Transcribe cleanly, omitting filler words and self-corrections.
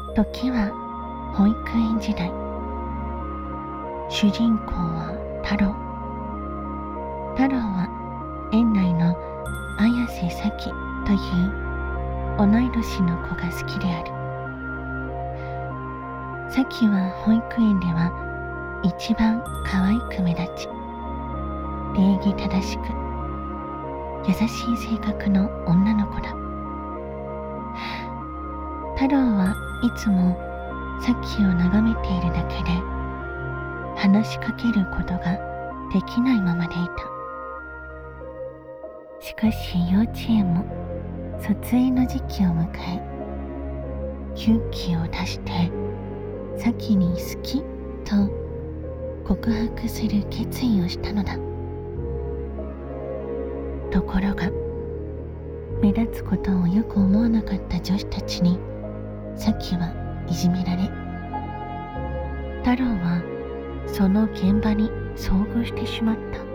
時は保育園時代。主人公は太郎。太郎は園内の綾瀬咲という同い年の子が好きである。咲は保育園では一番可愛く目立ち、礼儀正しく優しい性格の女の子だ。太郎はいつも咲を眺めているだけで話しかけることができないままでいた。しかし幼稚園も卒園の時期を迎え、勇気を出して咲に好きと告白する決意をしたのだ。ところが目立つことをよく思わなかった女子たちに咲はいじめられ、太郎はその現場に遭遇してしまった。